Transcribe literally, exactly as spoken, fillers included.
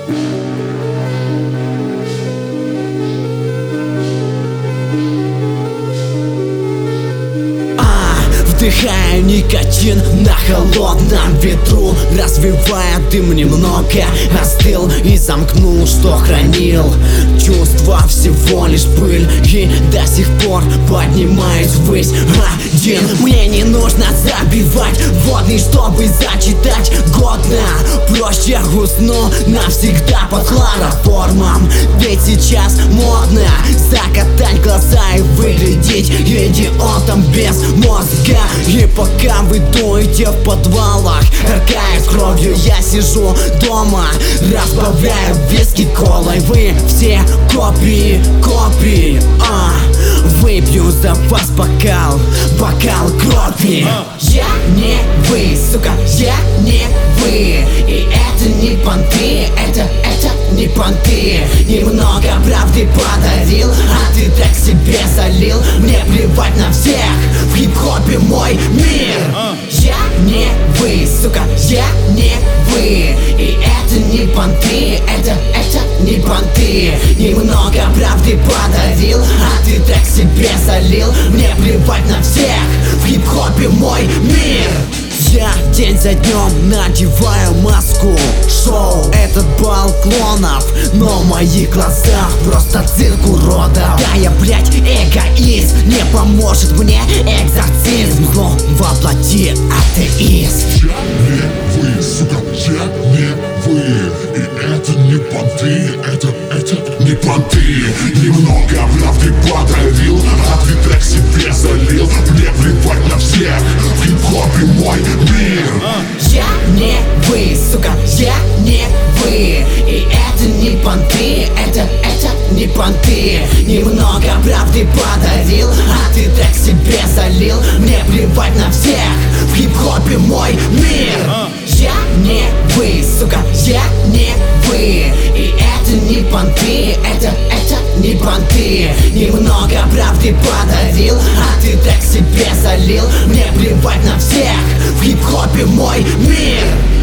Вдыхая никотин на холодном ветру, развивая дым немного, остыл и замкнул, что хранил. Чувства всего лишь пыль, и до сих пор поднимаюсь ввысь один. Мне не нужно забивать водный, чтобы зачитать годно. Проще усну навсегда под хлороформом, ведь сейчас модно закатать глаза и выглядеть идиотом без мозга. И пока вы дуете в подвалах, харкая кровью, я сижу дома, разбавляю виски колой. Вы все копии, копии, а выпью за вас бокал, бокал крови. Я не вы, сука, я не вы. И это не понты, это, это не понты. Немного правды подарил, а ты так себе залил. Мне плевать на всех, в хип-хопе мой мир. Я не вы, сука, я не вы. И это не понты, это, это не понты. Немного правды подарил, а ты так себе залил. Мне плевать на всех, в хип-хопе мой мир. Я день за днем надеваю маску. Шоу — этот бал клонов, но в моих глазах просто цирк уродов. Да я, блять, эгоист, не поможет мне экзорцизм. Зло воплоти атеист. Я не вы, сука, я не вы. И это не понты, это, это не понты. Немного правды подарил, а ты так себе залил. Мне плевать на всех, в хип-хопе мой мир. Я не вы, сука, я не вы. И это не понты, это, это не понты. Немного правды подарил, а ты так себе залил. Мне плевать на всех, в хип-хопе мой мир. Я не вы, сука, я не вы. И это не понты, это, это не понты. Немного правды подарил, а ты так себе залил. Мне плевать на всех, в хип-хопе мой мир.